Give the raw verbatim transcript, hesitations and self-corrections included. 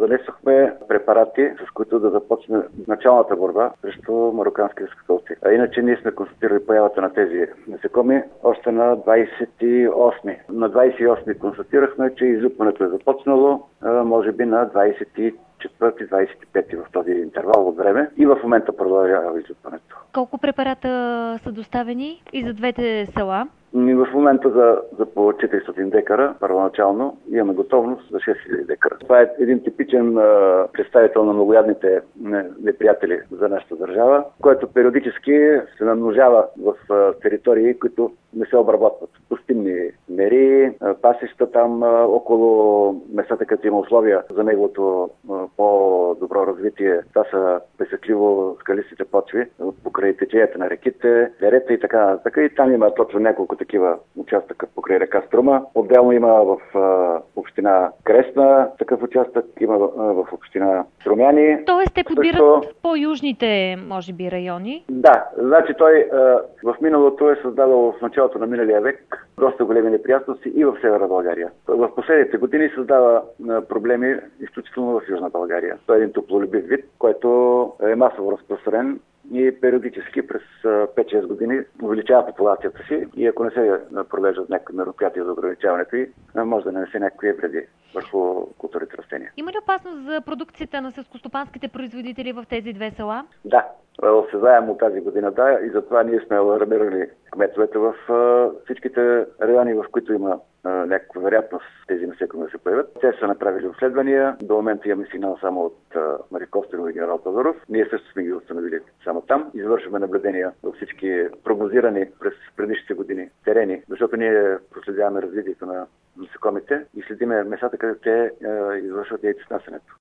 занесохме препарати, с които да започне началната борба срещу мароканския скакалци. А иначе ние сме констатирали появата на тези насекоми още на двадесет и осми. На двадесет и осми констатирахме, че излюпването е започнало, може би на двадесет и четвърти двадесет и пети в този интервал от време и в момента продължава излюпването. Колко препарата са доставени и за двете села? И в момента за, за по четиристотин декара, първоначално, имаме готовност за шест хиляди декара. Това е един типичен а, представител на многоядните не, неприятели за нашата държава, който периодически се намножава в а, територии, които не се обработват. Пустинни мери, а, пасища там а, около местата, като има условия за неговото а, по-добро развитие. Това са песъкливо скалистите почви, покрай теченията на реките, дерета и така. така. И там има точно няколко такива участъка покрай река Струма. Отделно има в а, община Кресна такъв участък, има а, в община Струмяни. Тоест те подбират Също... по-южните, може би, райони? Да, значи той а, в миналото е създавал в началото на миналия век доста големи неприятности и в Северна България. В последните години създава а, проблеми изключително в Южна България. Той е един топлолюбив вид, който е масово разпространен и периодически през пет-шест години увеличава популацията си и ако не се провеждат някакви мероприятия за ограничаването й, може да нанесе някакви вреди върху културите растения. Има ли опасност за продукцията на селскостопанските производители в тези две села? Да, осезаемо тази година, да, и затова ние сме алармирали кметовете в всичките райони, в които има някаква вероятност тези насекоми да се появят. Те са направили обследвания. До момента имаме сигнал само от Мария Костенова и генерал Тодоров. Ние също сме ги установили само там. Извършваме наблюдения във всички прогнозирани през предишните години терени, защото ние проследяваме развитието на насекомите и следиме местата, където те извършват яйцеснасянето.